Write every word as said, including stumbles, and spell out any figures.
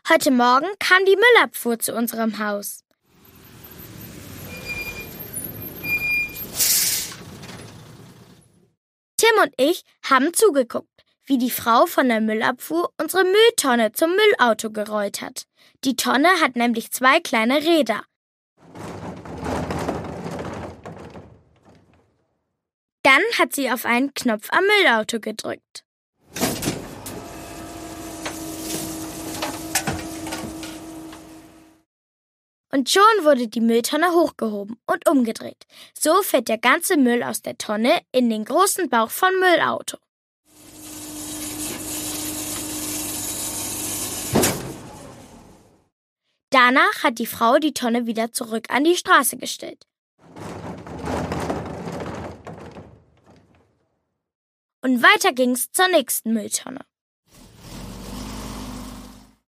Heute Morgen kam die Müllabfuhr zu unserem Haus. Tim und ich haben zugeguckt, wie die Frau von der Müllabfuhr unsere Mülltonne zum Müllauto gerollt hat. Die Tonne hat nämlich zwei kleine Räder. Dann hat sie auf einen Knopf am Müllauto gedrückt. Und schon wurde die Mülltonne hochgehoben und umgedreht. So fährt der ganze Müll aus der Tonne in den großen Bauch vom Müllauto. Danach hat die Frau die Tonne wieder zurück an die Straße gestellt. Und weiter ging's zur nächsten Mülltonne.